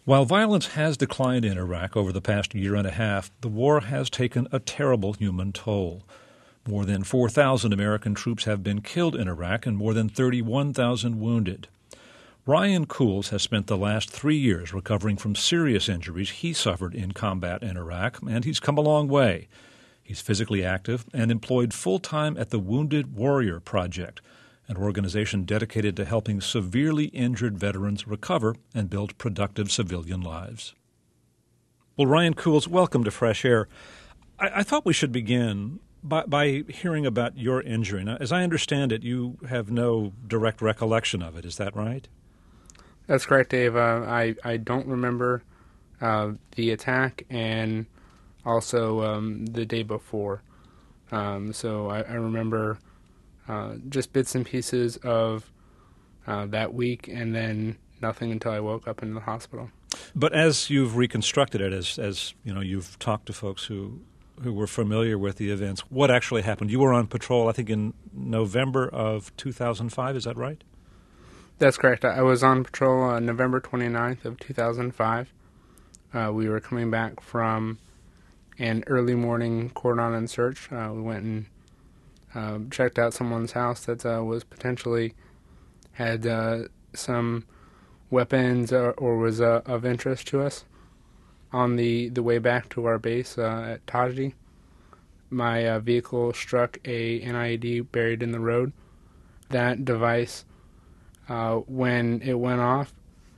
While violence has declined in Iraq over the past year and a half, the war has taken a terrible human toll. More than 4,000 American troops have been killed in Iraq and more than 31,000 wounded. Ryan Cools has spent the last 3 years recovering from serious injuries he suffered in combat in Iraq, and he's come a long way. He's physically active and employed full-time at the Wounded Warrior Project, an organization dedicated to helping severely injured veterans recover and build productive civilian lives. Well, Ryan Cools, welcome to Fresh Air. I thought we should begin by hearing about your injury. Now, as I understand it, you have no direct recollection of it. Is that right? That's correct, Dave. I don't remember the attack and also the day before. So I remember just bits and pieces of that week, and then nothing until I woke up in the hospital. But as you've reconstructed it, as you know, you've talked to folks who were familiar with the events, what actually happened? You were on patrol, I think, in November of 2005. Is that right? That's correct. I was on patrol on November 29th of 2005. We were coming back from an early morning cordon and search. We went and checked out someone's house that was potentially had some weapons or was of interest to us. On the way back to our base at Taji, my vehicle struck an IED buried in the road. That device, when it went off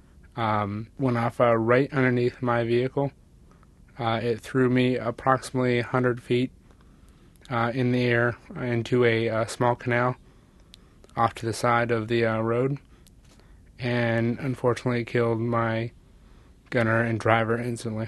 right underneath my vehicle. It threw me approximately 100 feet in the air into a small canal off to the side of the road, and unfortunately killed my gunner and driver instantly.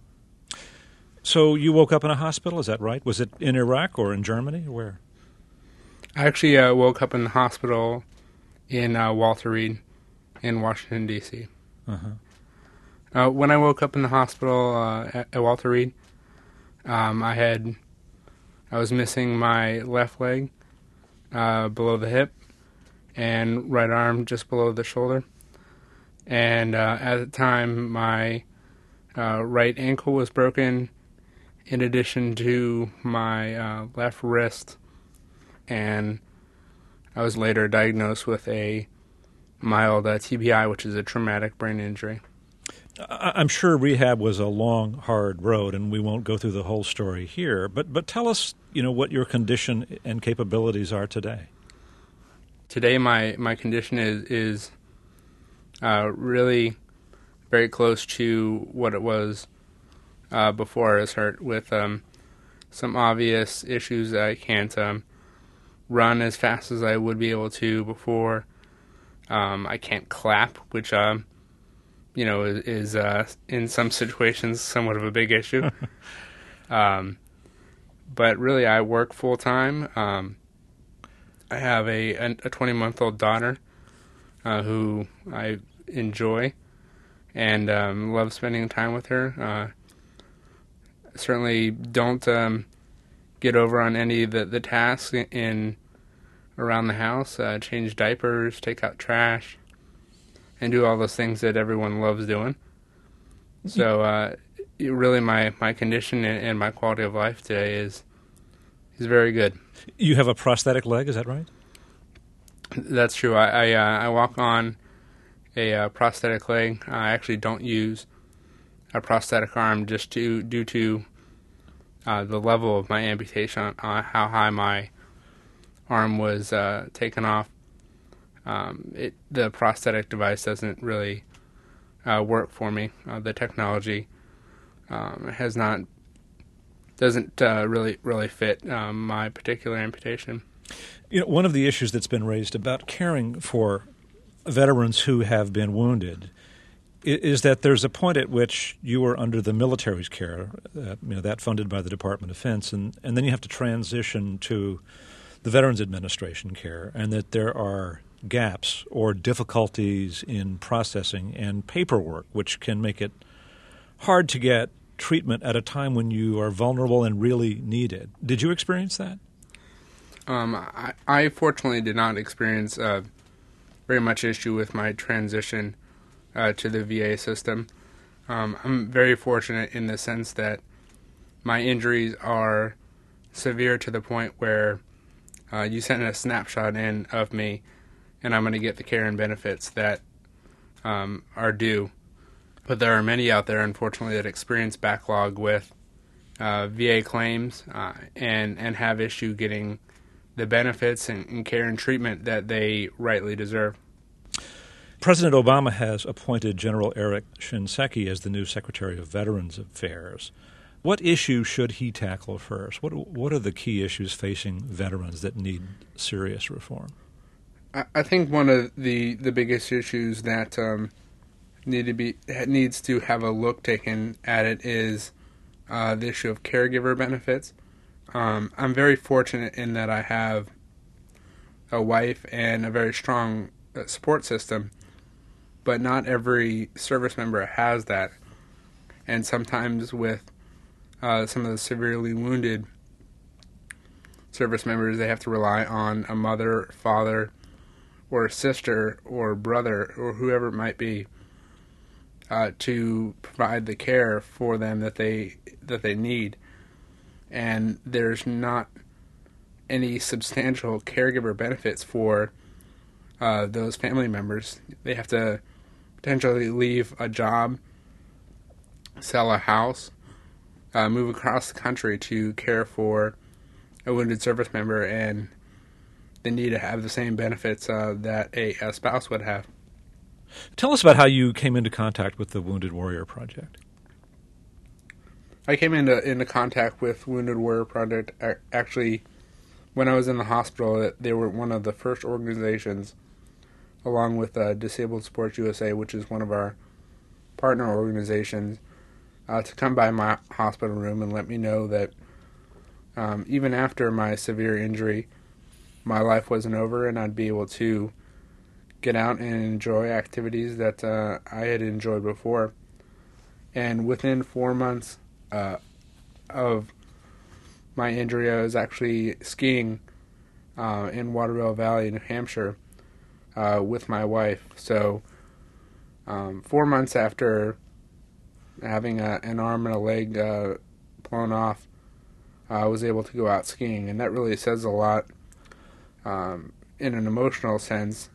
So you woke up in a hospital, is that right? Was it in Iraq or in Germany, or where? I actually woke up in the hospital in Walter Reed in Washington, D.C. Uh-huh. When I woke up in the hospital at Walter Reed, I was missing my left leg below the hip and right arm just below the shoulder. And at the time, my right ankle was broken in addition to my left wrist. And I was later diagnosed with a mild TBI, which is a traumatic brain injury. I'm sure rehab was a long, hard road, and we won't go through the whole story here. But tell us, what your condition and capabilities are today. Today, my condition is really very close to what it was before I was hurt, with some obvious issues. I can't run as fast as I would be able to before. I can't clap, which is in some situations somewhat of a big issue. But really, I work full time. I have a 20-month-old daughter who I enjoy and love spending time with her. Certainly don't get over on any of the tasks around the house. Change diapers, take out trash, and do all those things that everyone loves doing. So really my condition and my quality of life today is very good. You have a prosthetic leg, is that right? That's true. I walk on a prosthetic leg. I actually don't use a prosthetic arm just due to the level of my amputation, how high my arm was taken off. The prosthetic device doesn't really work for me. The technology doesn't really fit my particular amputation. One of the issues that's been raised about caring for veterans who have been wounded is that there's a point at which you are under the military's care, that funded by the Department of Defense, and then you have to transition to the Veterans Administration care, and that there are gaps or difficulties in processing and paperwork, which can make it hard to get treatment at a time when you are vulnerable and really need it. Did you experience that? I fortunately did not experience very much issue with my transition to the VA system. I'm very fortunate in the sense that my injuries are severe to the point where you send a snapshot in of me, and I'm going to get the care and benefits that are due. But there are many out there, unfortunately, that experience backlog with VA claims and have issue getting the benefits and care and treatment that they rightly deserve. President Obama has appointed General Eric Shinseki as the new Secretary of Veterans Affairs. What issues should he tackle first? What are the key issues facing veterans that need serious reform? I think one of the biggest issues that needs to have a look taken at it is the issue of caregiver benefits. I'm very fortunate in that I have a wife and a very strong support system, but not every service member has that. And sometimes with some of the severely wounded service members, they have to rely on a mother, father, or a sister, or brother, or whoever it might be, to provide the care for them that they need. And there's not any substantial caregiver benefits for those family members. They have to potentially leave a job, sell a house, move across the country to care for a wounded service member, and they need to have the same benefits that a spouse would have. Tell us about how you came into contact with the Wounded Warrior Project. I came into contact with Wounded Warrior Project actually when I was in the hospital. They were one of the first organizations, along with Disabled Sports USA, which is one of our partner organizations, to come by my hospital room and let me know that even after my severe injury, my life wasn't over and I'd be able to get out and enjoy activities that I had enjoyed before. And within 4 months of my injury, I was actually skiing in Waterville Valley, New Hampshire, with my wife. So 4 months after having an arm and a leg blown off, I was able to go out skiing, and that really says a lot in an emotional sense,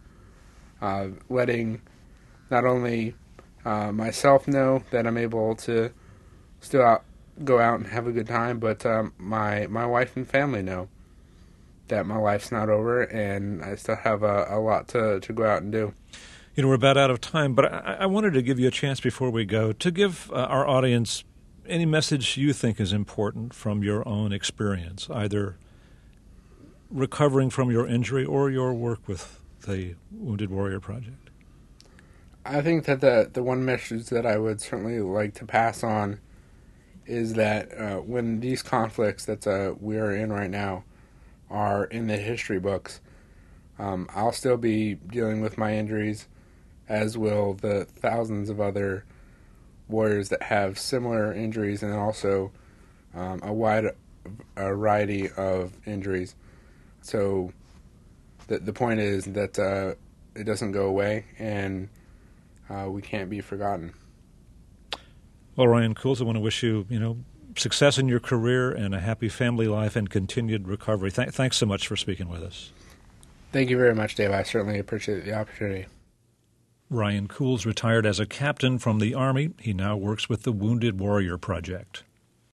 letting not only myself know that I'm able to still go out and have a good time, but my wife and family know that my life's not over and I still have a lot to go out and do. You know, we're about out of time, but I wanted to give you a chance before we go to give our audience any message you think is important from your own experience, either recovering from your injury or your work with the Wounded Warrior Project. I think that the one message that I would certainly like to pass on is that when these conflicts that we are in right now are in the history books, I'll still be dealing with my injuries, as will the thousands of other warriors that have similar injuries and also a wide variety of injuries. So the point is that it doesn't go away, and we can't be forgotten. Well, Ryan Cools, I want to wish you, success in your career and a happy family life and continued recovery. Thanks so much for speaking with us. Thank you very much, Dave. I certainly appreciate the opportunity. Ryan Cools retired as a captain from the Army. He now works with the Wounded Warrior Project.